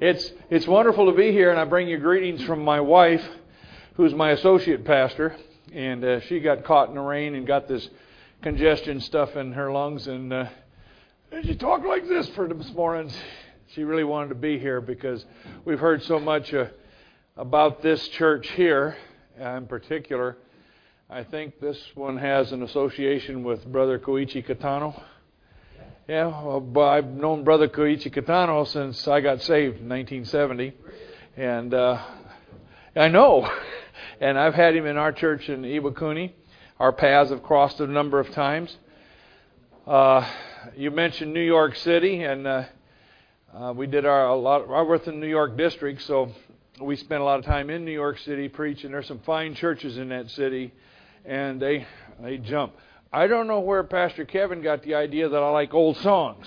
It's wonderful to be here, and I bring you greetings from my wife, who's my associate pastor, and she got caught in the rain and got this congestion stuff in her lungs, and she talked like this for this morning. She really wanted to be here because we've heard so much about this church here in particular. I think this one has an association with Brother Koichi Kitano. Yeah, well, I've known Brother Koichi Kitano since I got saved in 1970. And I know. And I've had him in our church in Iwakuni. Our paths have crossed a number of times. You mentioned New York City, and we did I worked in the New York district, so we spent a lot of time in New York City preaching. There's some fine churches in that city, and they jump. I don't know where Pastor Kevin got the idea that I like old songs.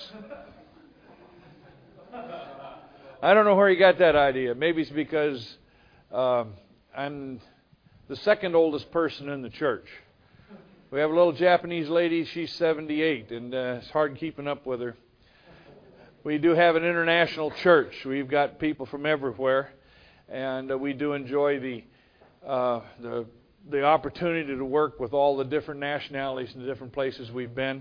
I don't know where he got that idea. Maybe it's because I'm the second oldest person in the church. We have a little Japanese lady. She's 78, and it's hard keeping up with her. We do have an international church. We've got people from everywhere, and we do enjoy the opportunity to work with all the different nationalities and the different places we've been.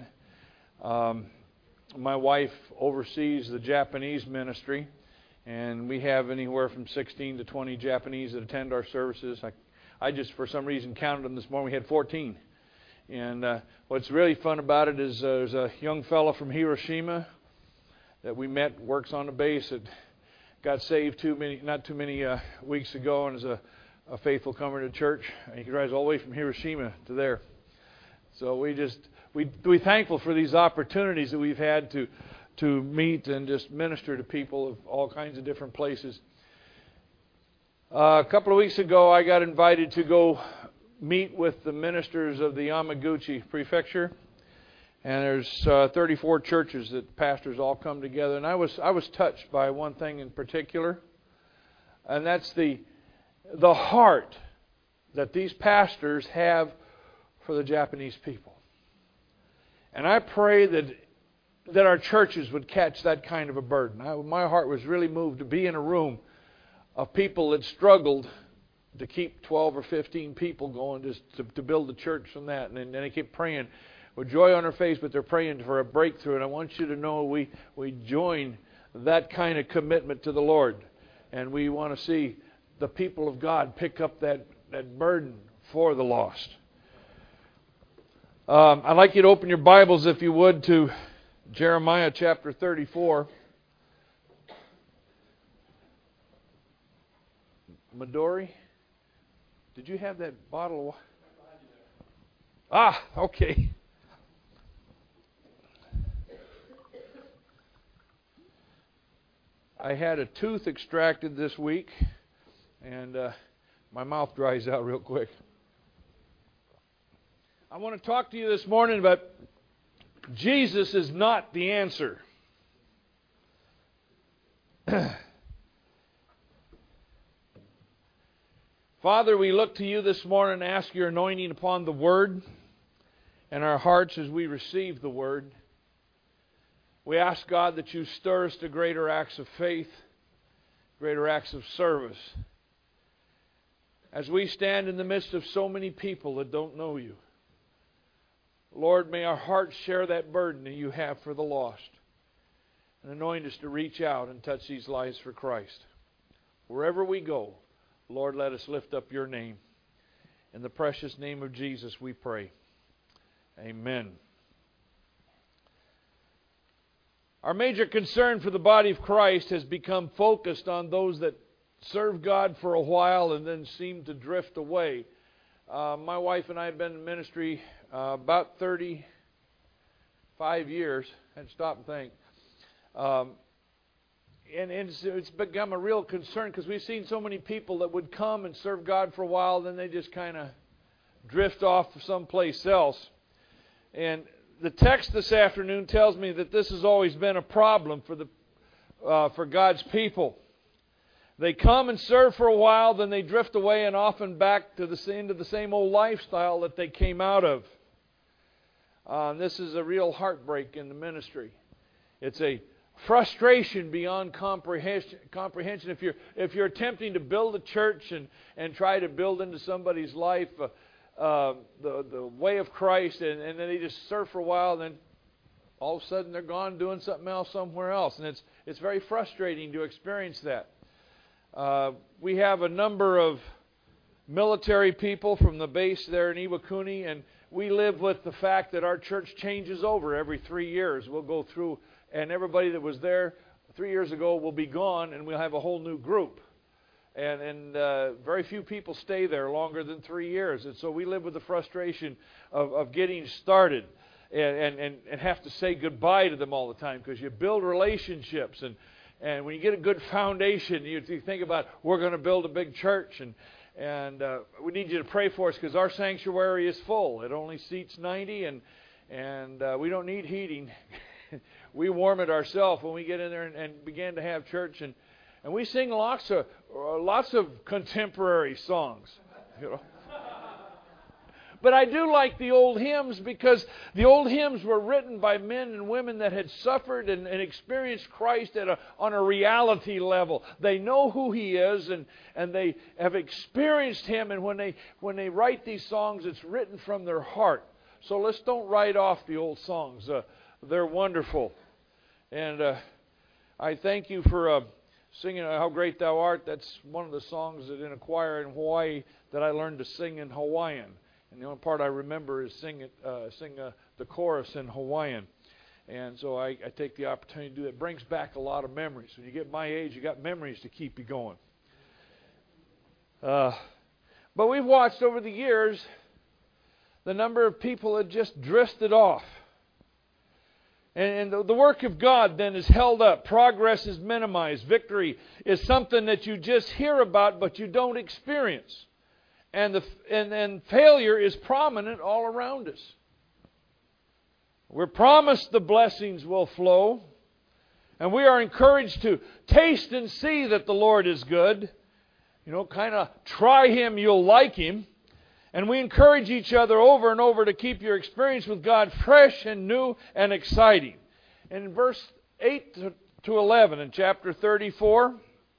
My wife oversees the Japanese ministry, and we have anywhere from 16 to 20 Japanese that attend our services. I just, for some reason, counted them this morning. We had 14. And what's really fun about it is there's a young fellow from Hiroshima that we met, works on the base, that got saved not too many weeks ago, and is a faithful comer to church. He drives all the way from Hiroshima to there. So we're thankful for these opportunities that we've had to meet and just minister to people of all kinds of different places. A couple of weeks ago, I got invited to go meet with the ministers of the Yamaguchi Prefecture, and there's 34 churches that pastors all come together. And I was touched by one thing in particular, and that's the heart that these pastors have for the Japanese people. And I pray that our churches would catch that kind of a burden. My heart was really moved to be in a room of people that struggled to keep 12 or 15 people going just to build the church from that. And they keep praying with joy on their face, but they're praying for a breakthrough. And I want you to know we join that kind of commitment to the Lord. And we want to see the people of God pick up that burden for the lost. I'd like you to open your Bibles, if you would, to Jeremiah chapter 34. Midori, did you have that bottle of... okay. I had a tooth extracted this week, and my mouth dries out real quick. I want to talk to you this morning about Jesus is not the answer. Father, we look to you this morning and ask your anointing upon the Word and our hearts as we receive the Word. We ask, God, that you stir us to greater acts of faith, greater acts of service. As we stand in the midst of so many people that don't know you, Lord, may our hearts share that burden that you have for the lost, and anoint us to reach out and touch these lives for Christ. Wherever we go, Lord, let us lift up your name. In the precious name of Jesus we pray. Amen. Our major concern for the body of Christ has become focused on those that serve God for a while and then seem to drift away. My wife and I have been in ministry about 35 years. I had to stop and think. And it's become a real concern because we've seen so many people that would come and serve God for a while, then they just kind of drift off someplace else. And the text this afternoon tells me that this has always been a problem for God's people. They come and serve for a while, then they drift away and often back to into the same old lifestyle that they came out of. This is a real heartbreak in the ministry. It's a frustration beyond comprehension. If you're attempting to build a church and try to build into somebody's life the way of Christ, and then they just serve for a while, and then all of a sudden they're gone doing something else somewhere else, and it's very frustrating to experience that. We have a number of military people from the base there in Iwakuni, and we live with the fact that our church changes over every 3 years. We'll go through, and everybody that was there 3 years ago will be gone, and we'll have a whole new group. And very few people stay there longer than 3 years. And so we live with the frustration of getting started and have to say goodbye to them all the time, because you build relationships. And when you get a good foundation, you think about, we're going to build a big church, and we need you to pray for us, because our sanctuary is full. It only seats 90, and we don't need heating. We warm it ourselves when we get in there and begin to have church, and we sing lots of contemporary songs, you know. But I do like the old hymns, because the old hymns were written by men and women that had suffered and experienced Christ on a reality level. They know who He is, and they have experienced Him. And when they write these songs, it's written from their heart. So let's don't write off the old songs. They're wonderful. And I thank you for singing How Great Thou Art. That's one of the songs that in a choir in Hawaii that I learned to sing in Hawaiian. And the only part I remember is sing the chorus in Hawaiian. And so I take the opportunity to do that. It brings back a lot of memories. When you get my age, you got memories to keep you going. But we've watched over the years the number of people that just drifted off. And the work of God then is held up. Progress is minimized. Victory is something that you just hear about, but you don't experience. And failure is prominent all around us. We're promised the blessings will flow. And we are encouraged to taste and see that the Lord is good. You know, kind of try Him, you'll like Him. And we encourage each other over and over to keep your experience with God fresh and new and exciting. And in verse 8 to 11 in chapter 34,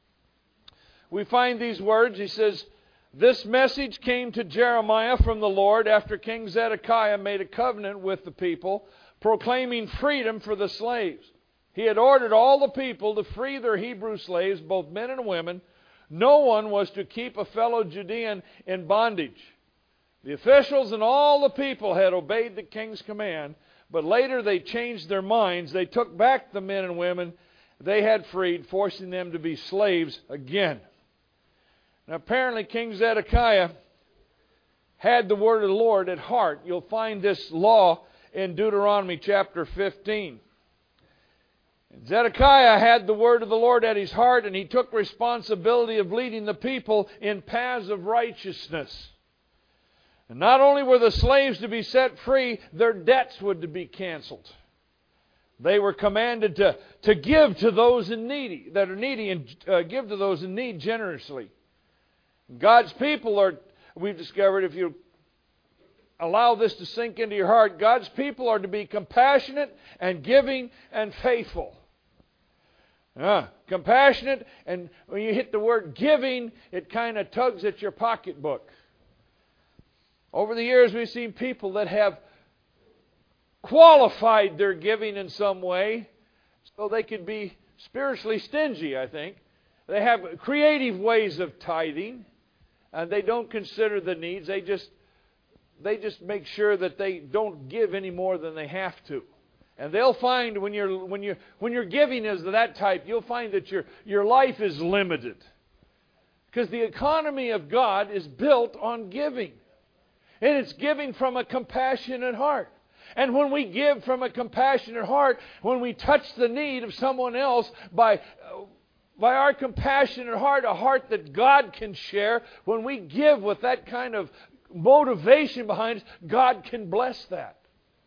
we find these words. He says, "This message came to Jeremiah from the Lord after King Zedekiah made a covenant with the people, proclaiming freedom for the slaves. He had ordered all the people to free their Hebrew slaves, both men and women. No one was to keep a fellow Judean in bondage. The officials and all the people had obeyed the king's command, but later they changed their minds. They took back the men and women they had freed, forcing them to be slaves again." Now apparently King Zedekiah had the word of the Lord at heart. You'll find this law in Deuteronomy chapter 15. And Zedekiah had the word of the Lord at his heart, and he took responsibility of leading the people in paths of righteousness. And not only were the slaves to be set free, their debts were to be canceled. They were commanded to give to those that are needy, and give to those in need generously. God's people are, we've discovered, if you allow this to sink into your heart, God's people are to be compassionate and giving and faithful. Compassionate, and when you hit the word giving, it kind of tugs at your pocketbook. Over the years, we've seen people that have qualified their giving in some way so they could be spiritually stingy, I think. They have creative ways of tithing, and they don't consider the needs. They just make sure that they don't give any more than they have to. And they'll find when your giving is of that type, you'll find that your life is limited. Because the economy of God is built on giving. And it's giving from a compassionate heart. And when we give from a compassionate heart, when we touch the need of someone else by our compassionate heart, a heart that God can share, when we give with that kind of motivation behind us, God can bless that.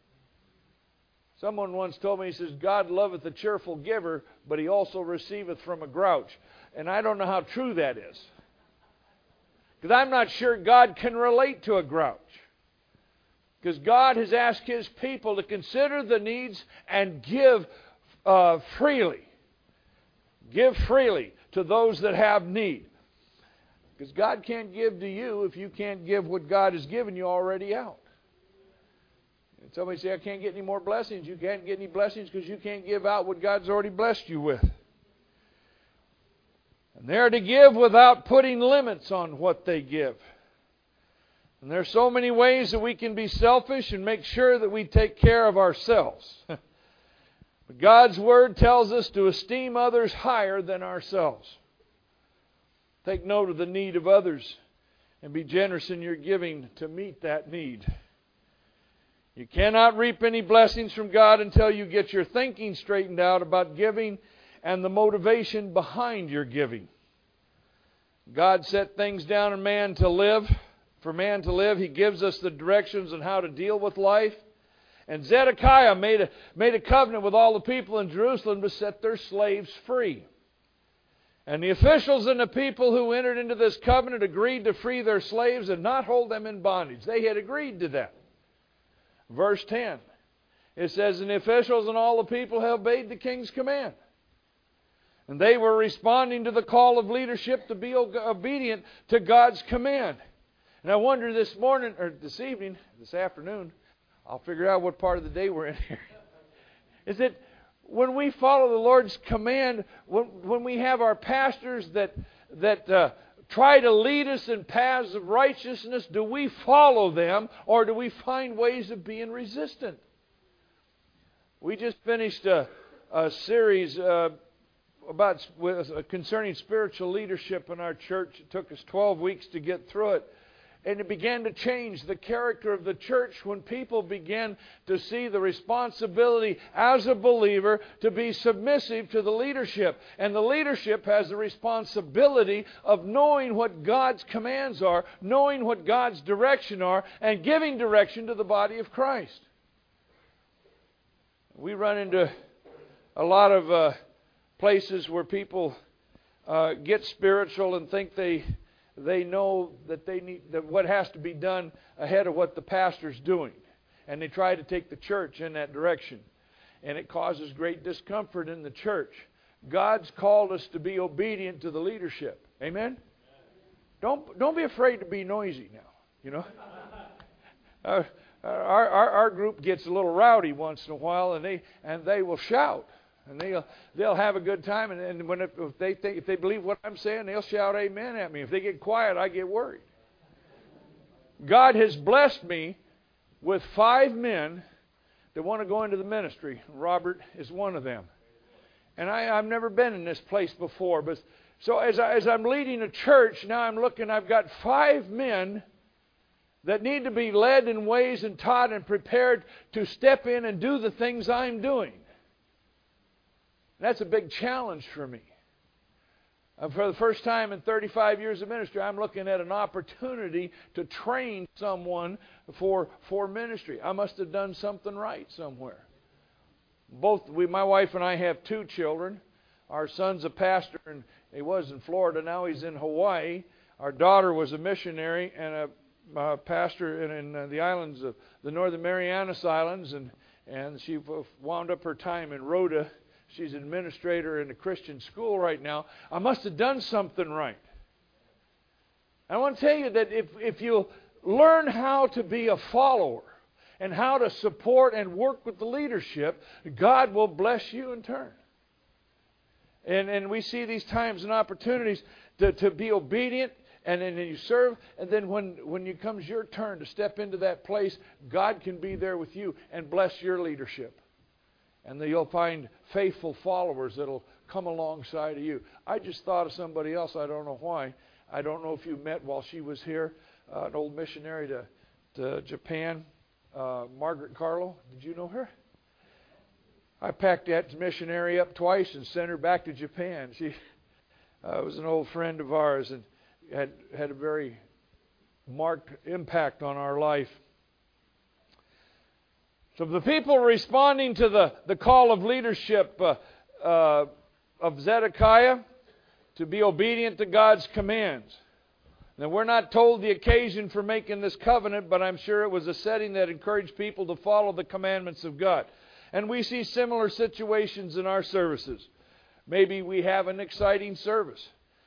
Someone once told me, he says, "God loveth a cheerful giver, but He also receiveth from a grouch." And I don't know how true that is. Because I'm not sure God can relate to a grouch. Because God has asked His people to consider the needs and give freely. Give freely to those that have need. Because God can't give to you if you can't give what God has given you already out. And somebody say, I can't get any more blessings. You can't get any blessings because you can't give out what God's already blessed you with. And they're to give without putting limits on what they give. And there's so many ways that we can be selfish and make sure that we take care of ourselves. But God's Word tells us to esteem others higher than ourselves. Take note of the need of others and be generous in your giving to meet that need. You cannot reap any blessings from God until you get your thinking straightened out about giving and the motivation behind your giving. God set things down in man to live. For man to live, He gives us the directions on how to deal with life. And Zedekiah made a covenant with all the people in Jerusalem to set their slaves free. And the officials and the people who entered into this covenant agreed to free their slaves and not hold them in bondage. They had agreed to that. Verse 10, it says, and the officials and all the people have obeyed the king's command. And they were responding to the call of leadership to be obedient to God's command. And I wonder this morning, or this evening, this afternoon, I'll figure out what part of the day we're in here. Is that when we follow the Lord's command, when we have our pastors that try to lead us in paths of righteousness, do we follow them or do we find ways of being resistant? We just finished a series concerning spiritual leadership in our church. It took us 12 weeks to get through it. And it began to change the character of the church when people began to see the responsibility as a believer to be submissive to the leadership. And the leadership has the responsibility of knowing what God's commands are, knowing what God's direction are, and giving direction to the body of Christ. We run into a lot of places where people get spiritual and think they know that they need that what has to be done ahead of what the pastor's doing. And they try to take the church in that direction. And it causes great discomfort in the church. God's called us to be obedient to the leadership. Amen? Don't be afraid to be noisy now. You know? Our group gets a little rowdy once in a while, and they will shout. And they'll have a good time, and if they believe what I'm saying, they'll shout amen at me. If they get quiet, I get worried. God has blessed me with 5 men that want to go into the ministry. Robert is one of them. And I've never been in this place before, but so as I'm leading a church, now I'm looking, I've got 5 men that need to be led in ways and taught and prepared to step in and do the things I'm doing. That's a big challenge for me. For the first time in 35 years of ministry, I'm looking at an opportunity to train someone for ministry. I must have done something right somewhere. My wife and I have 2 children. Our son's a pastor, and he was in Florida. Now he's in Hawaii. Our daughter was a missionary and a pastor in the islands of the Northern Marianas Islands, and she wound up her time in Rhoda. She's an administrator in a Christian school right now. I must have done something right. I want to tell you that if you learn how to be a follower and how to support and work with the leadership, God will bless you in turn. And we see these times and opportunities to be obedient, and then you serve, and then when it comes your turn to step into that place, God can be there with you and bless your leadership. And then you'll find faithful followers that will come alongside of you. I just thought of somebody else. I don't know why. I don't know if you met while she was here, an old missionary to Japan, Margaret Carlo. Did you know her? I packed that missionary up twice and sent her back to Japan. She was an old friend of ours and had a very marked impact on our life. So the people responding to the call of leadership of Zedekiah to be obedient to God's commands. Now, we're not told the occasion for making this covenant, but I'm sure it was a setting that encouraged people to follow the commandments of God. And we see similar situations in our services. Maybe we have an exciting service.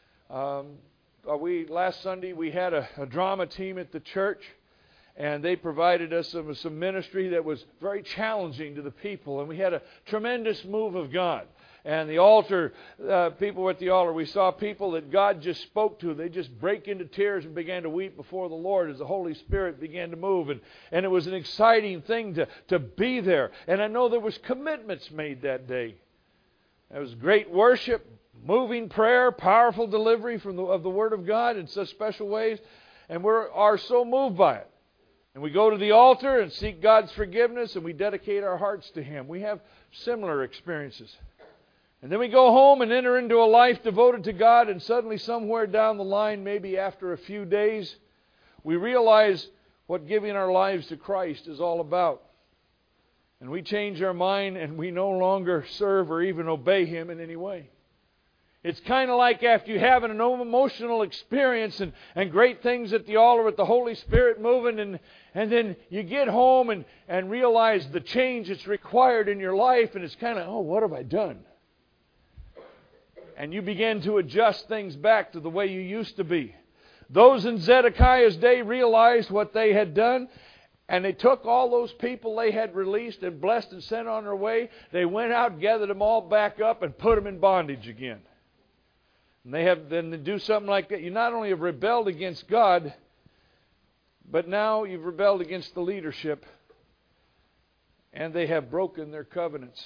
Last Sunday we had a drama team at the church, and they provided us some ministry that was very challenging to the people, and we had a tremendous move of God. And the altar, people at the altar, we saw people that God just spoke to. They just break into tears and began to weep before the Lord as the Holy Spirit began to move. And it was an exciting thing to be there. And I know there was commitments made that day. There was great worship, moving prayer, powerful delivery of the Word of God in such special ways. And we are so moved by it. And we go to the altar and seek God's forgiveness, and we dedicate our hearts to Him. We have similar experiences. And then we go home and enter into a life devoted to God, and suddenly somewhere down the line, maybe after a few days, we realize what giving our lives to Christ is all about. And we change our mind, and we no longer serve or even obey Him in any way. It's kind of like after you have an emotional experience and great things at the altar with the Holy Spirit moving, and then you get home and realize the change that's required in your life, and it's kind of, oh, what have I done? And you begin to adjust things back to the way you used to be. Those in Zedekiah's day realized what they had done, and they took all those people they had released and blessed and sent on their way. They went out, gathered them all back up, and put them in bondage again. And they do something like that. You not only have rebelled against God, but now you've rebelled against the leadership, and they have broken their covenants.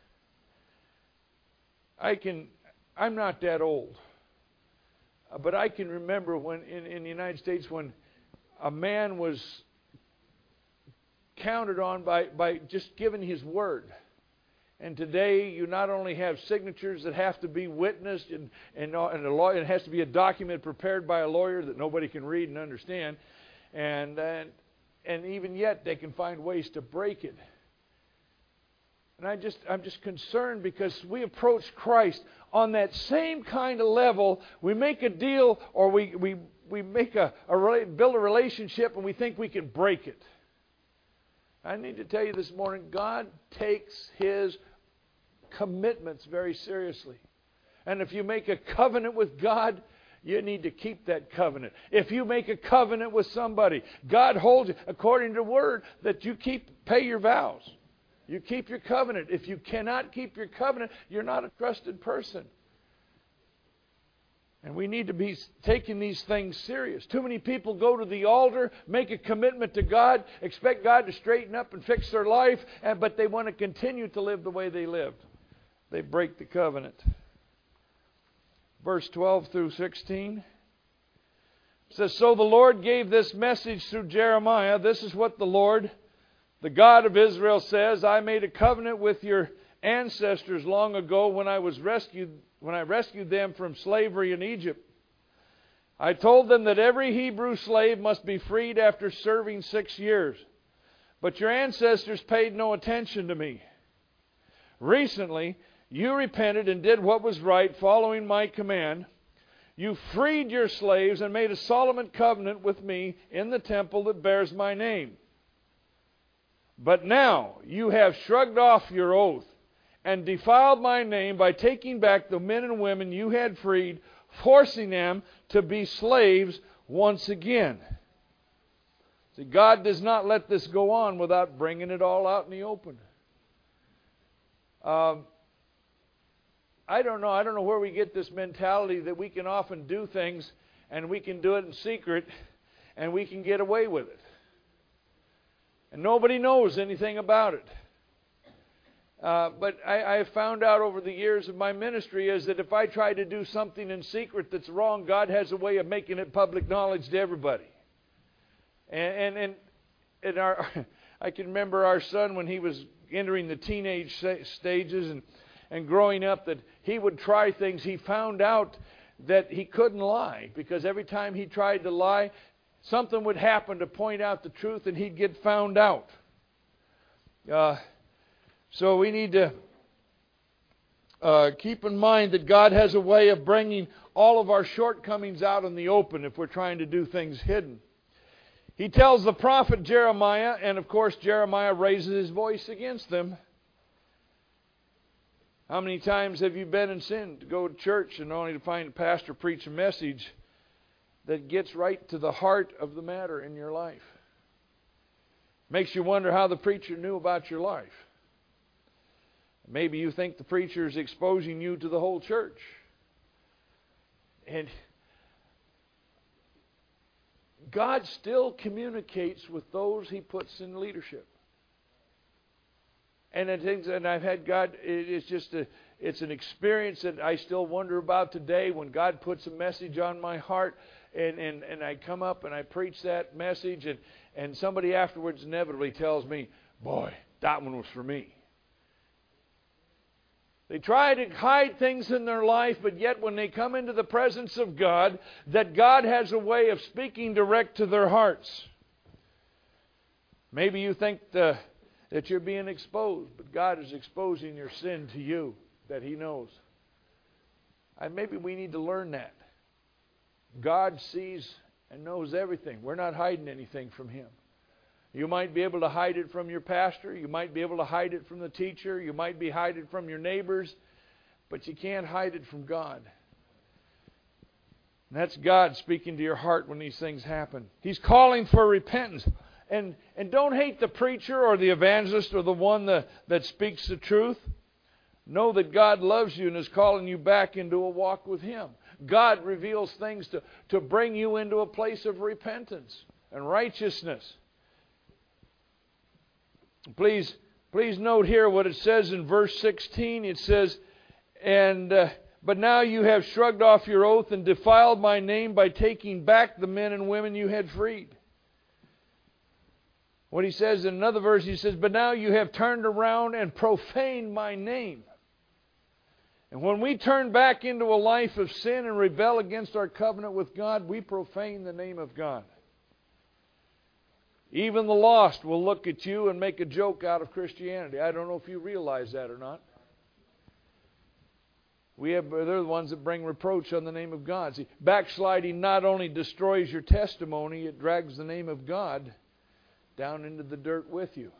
I'm not that old, but I can remember when in the United States when a man was counted on by just giving his word. And today you not only have signatures that have to be witnessed and a lawyer, it has to be a document prepared by a lawyer that nobody can read and understand, and even yet they can find ways to break it. And I'm just concerned because we approach Christ on that same kind of level. We make a deal, or we make build a relationship, and we think we can break it. I need to tell you this morning, God takes His commitments very seriously. And if you make a covenant with God, you need to keep that covenant. If you make a covenant with somebody, God holds you according to the Word that you pay your vows. You keep your covenant. If you cannot keep your covenant, you're not a trusted person. And we need to be taking these things serious. Too many people go to the altar, make a commitment to God, expect God to straighten up and fix their life, but they want to continue to live the way they lived. They break the covenant. Verse 12 through 16 says, So the Lord gave this message through Jeremiah. This is what the Lord, the God of Israel, says, I made a covenant with your ancestors long ago when I rescued them from slavery in Egypt. I told them that every Hebrew slave must be freed after serving 6 years. But your ancestors paid no attention to me. Recently, you repented and did what was right, following my command. You freed your slaves and made a solemn covenant with me in the temple that bears my name. But now you have shrugged off your oath and defiled my name by taking back the men and women you had freed, forcing them to be slaves once again. See, God does not let this go on without bringing it all out in the open. I don't know where we get this mentality that we can often do things and we can do it in secret and we can get away with it. And nobody knows anything about it. But I have found out over the years of my ministry is that if I try to do something in secret that's wrong, God has a way of making it public knowledge to everybody. And I can remember our son when he was entering the teenage stages and growing up, that he would try things. He found out that he couldn't lie, because every time he tried to lie, something would happen to point out the truth and he'd get found out. So we need to keep in mind that God has a way of bringing all of our shortcomings out in the open if we're trying to do things hidden. He tells the prophet Jeremiah, and of course Jeremiah raises his voice against them. How many times have you been in sin to go to church and only to find a pastor preach a message that gets right to the heart of the matter in your life? Makes you wonder how the preacher knew about your life. Maybe you think the preacher is exposing you to the whole church. And God still communicates with those He puts in leadership. And I've had God, it's an experience that I still wonder about today when God puts a message on my heart and I come up and I preach that message and somebody afterwards inevitably tells me, boy, that one was for me. They try to hide things in their life, but yet when they come into the presence of God, that God has a way of speaking direct to their hearts. Maybe you think that you're being exposed, but God is exposing your sin to you, that He knows. And maybe we need to learn that. God sees and knows everything. We're not hiding anything from Him. You might be able to hide it from your pastor. You might be able to hide it from the teacher. You might be hide it from your neighbors. But you can't hide it from God. And that's God speaking to your heart when these things happen. He's calling for repentance. And don't hate the preacher or the evangelist or the one that speaks the truth. Know that God loves you and is calling you back into a walk with Him. God reveals things to bring you into a place of repentance and righteousness. Please note here what it says in verse 16. It says, but now you have shrugged off your oath and defiled my name by taking back the men and women you had freed. What he says in another verse, he says, but now you have turned around and profaned my name. And when we turn back into a life of sin and rebel against our covenant with God, we profane the name of God. Even the lost will look at you and make a joke out of Christianity. I don't know if you realize that or not. They're the ones that bring reproach on the name of God. See, backsliding not only destroys your testimony, it drags the name of God down into the dirt with you.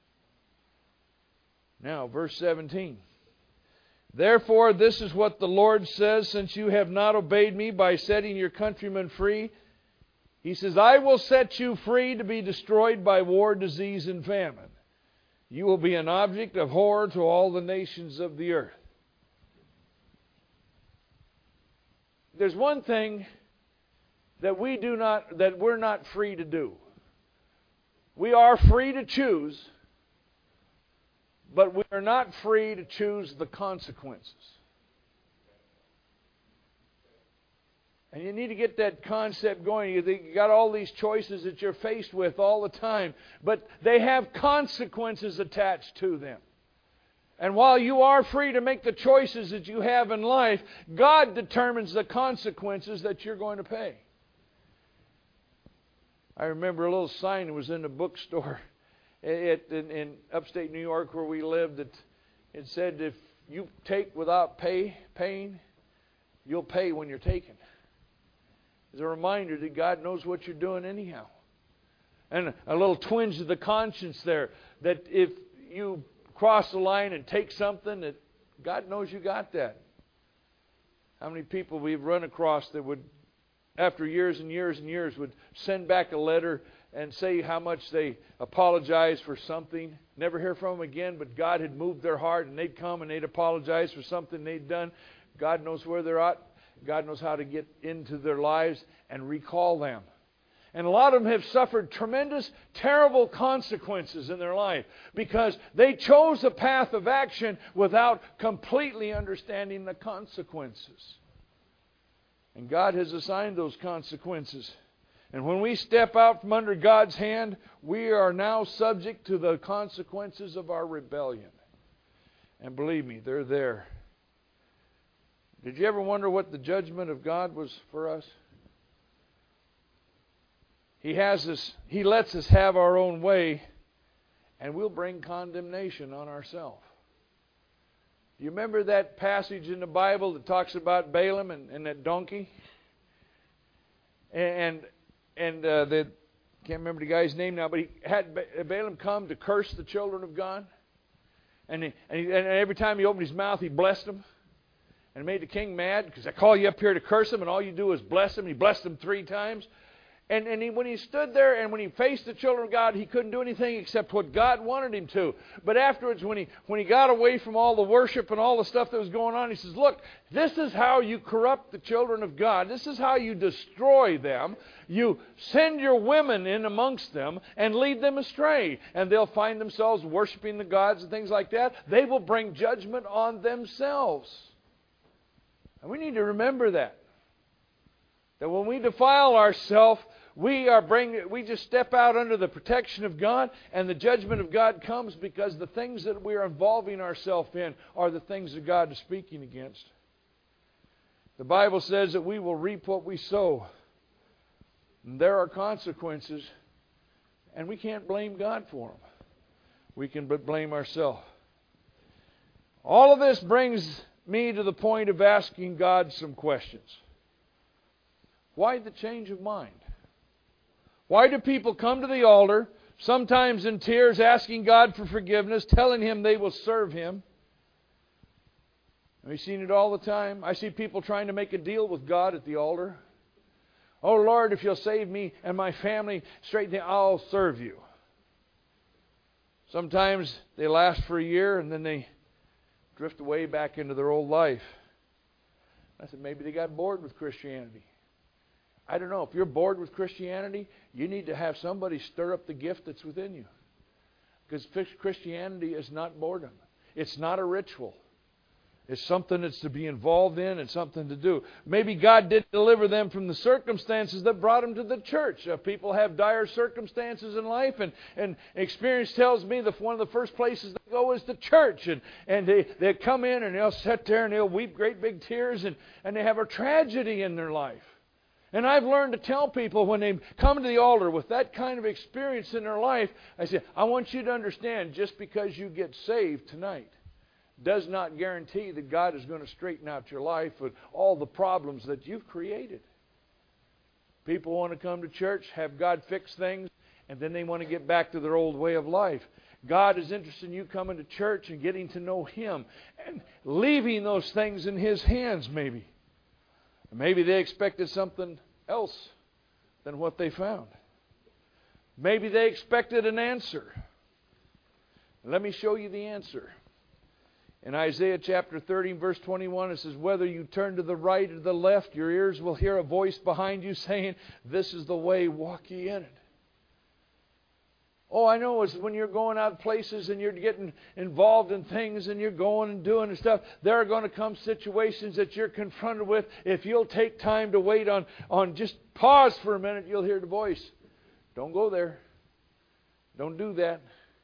Now, verse 17. Therefore, this is what the Lord says, since you have not obeyed me by setting your countrymen free. He says, I will set you free to be destroyed by war, disease, and famine. You will be an object of horror to all the nations of the earth. There's one thing that we're not free to do. We are free to choose, but we are not free to choose the consequences. And you need to get that concept going. You got all these choices that you're faced with all the time, but they have consequences attached to them. And while you are free to make the choices that you have in life, God determines the consequences that you're going to pay. I remember a little sign that was in a bookstore in upstate New York where we lived. It said, if you take without paying, you'll pay when you're taken. It's a reminder that God knows what you're doing anyhow. And a little twinge of the conscience there, that if you cross the line and take something, that God knows you got that. How many people we've run across that would, after years and years and years, would send back a letter and say how much they apologize for something. Never hear from them again, but God had moved their heart and they'd come and they'd apologize for something they'd done. God knows where they're at. God knows how to get into their lives and recall them. And a lot of them have suffered tremendous, terrible consequences in their life because they chose a path of action without completely understanding the consequences. And God has assigned those consequences. And when we step out from under God's hand, we are now subject to the consequences of our rebellion. And believe me, they're there. Did you ever wonder what the judgment of God was for us? He lets us have our own way, and we'll bring condemnation on ourselves. Do you remember that passage in the Bible that talks about Balaam and that donkey? And can't remember the guy's name now, but he had Balaam come to curse the children of God. And every time he opened his mouth, he blessed them. And made the king mad, because I call you up here to curse him, and all you do is bless him. He blessed them 3 times. And when he stood there and when he faced the children of God, he couldn't do anything except what God wanted him to. But afterwards, when he got away from all the worship and all the stuff that was going on, he says, look, this is how you corrupt the children of God. This is how you destroy them. You send your women in amongst them and lead them astray. And they'll find themselves worshiping the gods and things like that. They will bring judgment on themselves. And we need to remember that. That when we defile ourselves, we just step out under the protection of God, and the judgment of God comes because the things that we are involving ourselves in are the things that God is speaking against. The Bible says that we will reap what we sow. And there are consequences, and we can't blame God for them. We can but blame ourselves. All of this brings me to the point of asking God some questions. Why the change of mind? Why do people come to the altar, sometimes in tears, asking God for forgiveness, telling Him they will serve Him? Have you seen it all the time? I see people trying to make a deal with God at the altar. Oh Lord, if you'll save me and my family, I'll serve you. Sometimes they last for a year and then they drift away back into their old life. I said, maybe they got bored with Christianity. I don't know. If you're bored with Christianity, you need to have somebody stir up the gift that's within you. Because Christianity is not boredom. It's not a ritual. It's something that's to be involved in and something to do. Maybe God didn't deliver them from the circumstances that brought them to the church. People have dire circumstances in life, and experience tells me that one of the first places they go is the church. And they come in and they'll sit there and they'll weep great big tears, and they have a tragedy in their life. And I've learned to tell people when they come to the altar with that kind of experience in their life, I say, I want you to understand, just because you get saved tonight does not guarantee that God is going to straighten out your life with all the problems that you've created. People want to come to church, have God fix things, and then they want to get back to their old way of life. God is interested in you coming to church and getting to know Him and leaving those things in His hands maybe. Maybe they expected something else than what they found. Maybe they expected an answer. Let me show you the answer. In Isaiah chapter 30, verse 21, it says, whether you turn to the right or the left, your ears will hear a voice behind you saying, this is the way, walk ye in it. Oh, I know it's when you're going out places and you're getting involved in things and you're going and doing and stuff, there are going to come situations that you're confronted with. If you'll take time to wait on just pause for a minute, you'll hear the voice. Don't go there. Don't do that.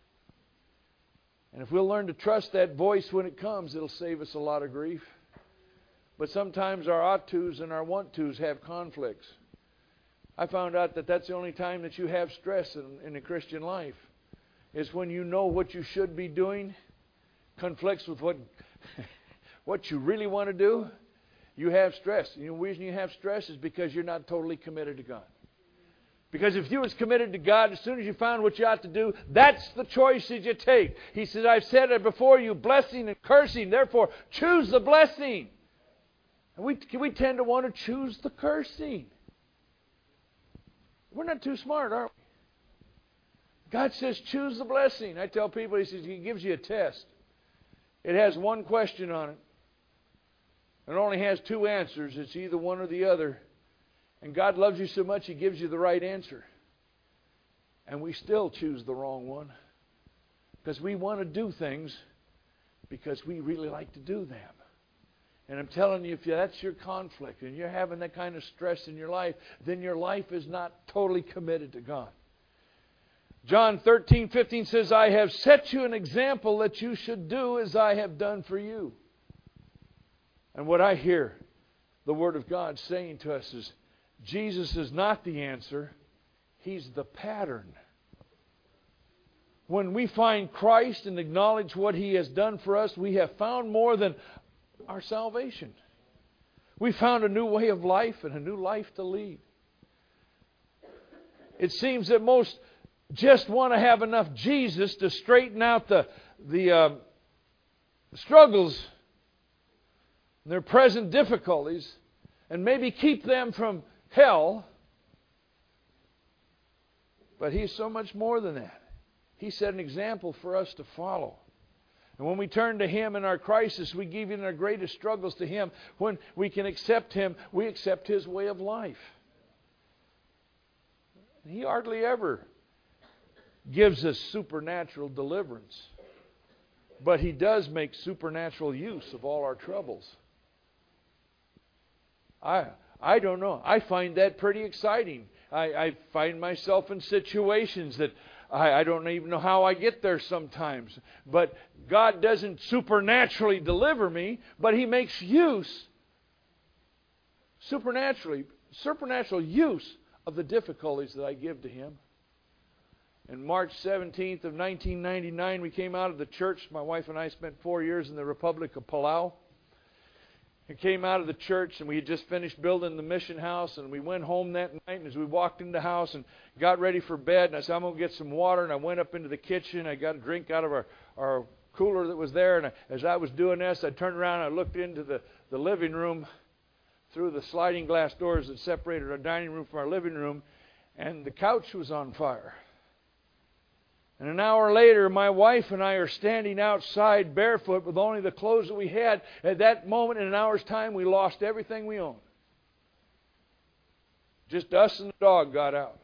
And if we'll learn to trust that voice when it comes, it'll save us a lot of grief. But sometimes our ought tos and our want tos have conflicts. I found out that that's the only time that you have stress in the Christian life, is when you know what you should be doing conflicts with what you really want to do. You have stress. The reason you have stress is because you're not totally committed to God. Because if you was committed to God, as soon as you found what you ought to do, that's the choice that you take. He says, I've said it before you, blessing and cursing. Therefore, choose the blessing. And we tend to want to choose the cursing. We're not too smart, are we? God says, choose the blessing. I tell people, He says, He gives you a test. It has one question on it. It only has 2 answers. It's either one or the other. And God loves you so much, He gives you the right answer. And we still choose the wrong one. Because we want to do things because we really like to do them. And I'm telling you, if that's your conflict and you're having that kind of stress in your life, then your life is not totally committed to God. John 13:15 says, I have set you an example that you should do as I have done for you. And what I hear the Word of God saying to us is, Jesus is not the answer. He's the pattern. When we find Christ and acknowledge what He has done for us, we have found more than our salvation. We found a new way of life and a new life to lead. It seems that most just want to have enough Jesus to straighten out the struggles, their present difficulties, and maybe keep them from hell. But He's so much more than that. He set an example for us to follow. And when we turn to Him in our crisis, we give in our greatest struggles to Him. When we can accept Him, we accept His way of life. He hardly ever gives us supernatural deliverance. But He does make supernatural use of all our troubles. I don't know. I find that pretty exciting. I find myself in situations that I don't even know how I get there sometimes. But God doesn't supernaturally deliver me, but He makes use, supernatural use of the difficulties that I give to Him. On March 17th of 1999, we came out of the church. My wife and I spent 4 years in the Republic of Palau. We came out of the church, and we had just finished building the mission house, and we went home that night. And as we walked in the house and got ready for bed, and I said, I'm going to get some water. And I went up into the kitchen. I got a drink out of our cooler that was there. And as I was doing this, I turned around and I looked into the living room through the sliding glass doors that separated our dining room from our living room, and the couch was on fire. And an hour later, my wife and I are standing outside barefoot with only the clothes that we had. At that moment, in an hour's time, we lost everything we owned. Just us and the dog got out.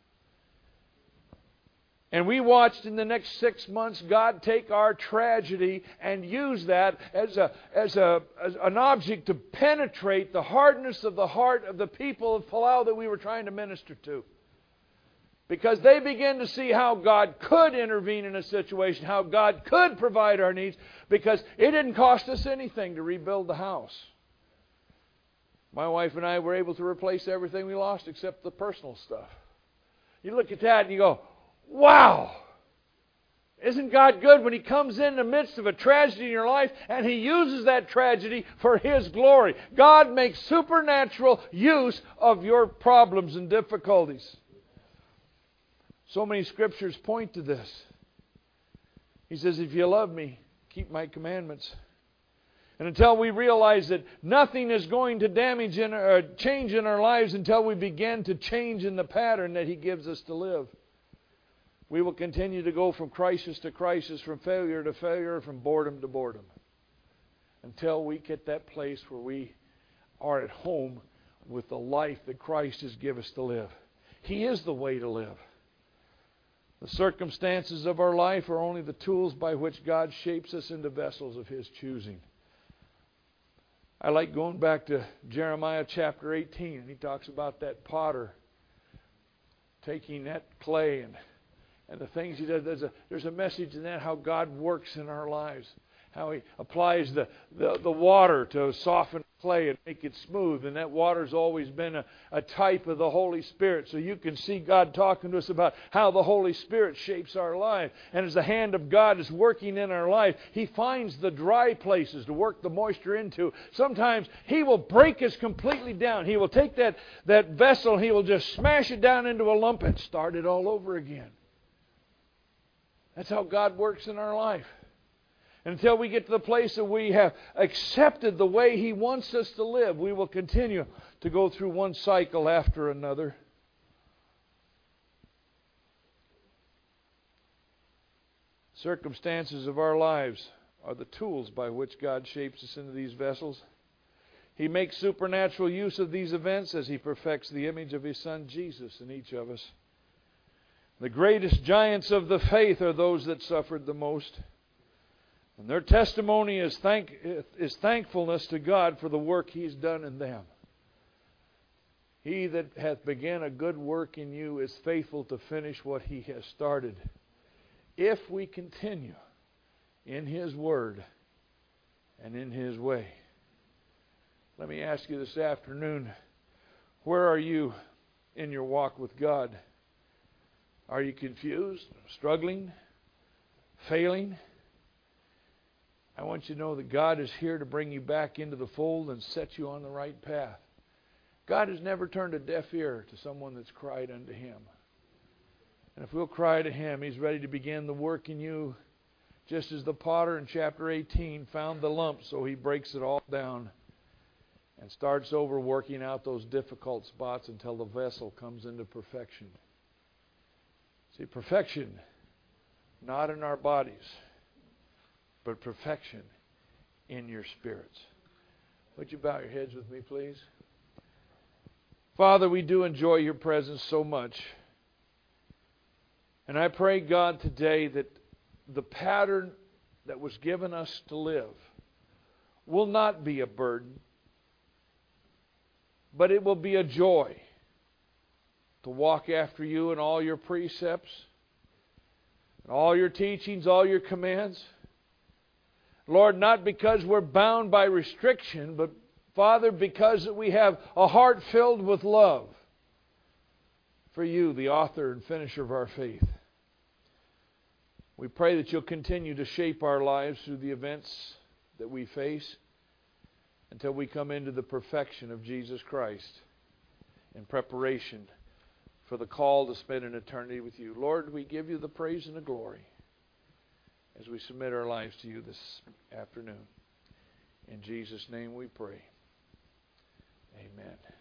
And we watched in the next 6 months God take our tragedy and use that as an object to penetrate the hardness of the heart of the people of Palau that we were trying to minister to. Because they began to see how God could intervene in a situation, how God could provide our needs, because it didn't cost us anything to rebuild the house. My wife and I were able to replace everything we lost except the personal stuff. You look at that and you go, wow! Isn't God good when He comes in the midst of a tragedy in your life and He uses that tragedy for His glory? God makes supernatural use of your problems and difficulties. So many scriptures point to this. He says, if you love me, keep my commandments. And until we realize that nothing is going to change in our lives until we begin to change in the pattern that He gives us to live, we will continue to go from crisis to crisis, from failure to failure, from boredom to boredom, until we get that place where we are at home with the life that Christ has given us to live. He is the way to live. The circumstances of our life are only the tools by which God shapes us into vessels of His choosing. I like going back to Jeremiah chapter 18. And he talks about that potter taking that clay and the things he does. There's a message in that, how God works in our lives. How He applies the water to soften clay and make it smooth. And that water's always been a type of the Holy Spirit. So you can see God talking to us about how the Holy Spirit shapes our life. And as the hand of God is working in our life, He finds the dry places to work the moisture into. Sometimes He will break us completely down. He will take that vessel and He will just smash it down into a lump and start it all over again. That's how God works in our life. Until we get to the place that we have accepted the way He wants us to live, we will continue to go through one cycle after another. Circumstances of our lives are the tools by which God shapes us into these vessels. He makes supernatural use of these events as He perfects the image of His Son Jesus in each of us. The greatest giants of the faith are those that suffered the most. And their testimony is thankfulness to God for the work He's done in them. He that hath begun a good work in you is faithful to finish what He has started, if we continue in His Word and in His way. Let me ask you this afternoon, where are you in your walk with God? Are you confused, struggling, failing? I want you to know that God is here to bring you back into the fold and set you on the right path. God has never turned a deaf ear to someone that's cried unto Him. And if we'll cry to Him, He's ready to begin the work in you Just as the potter in chapter 18 found the lump, so he breaks it all down and starts over working out those difficult spots until the vessel comes into perfection. See, perfection, not in our bodies, but perfection in your spirits. Would you bow your heads with me, please? Father, we do enjoy your presence so much. And I pray, God, today that the pattern that was given us to live will not be a burden, but it will be a joy to walk after you in all your precepts, and all your teachings, all your commands. Lord, not because we're bound by restriction, but Father, because we have a heart filled with love for you, the author and finisher of our faith. We pray that you'll continue to shape our lives through the events that we face until we come into the perfection of Jesus Christ in preparation for the call to spend an eternity with you. Lord, we give you the praise and the glory as we submit our lives to you this afternoon. In Jesus' name we pray. Amen.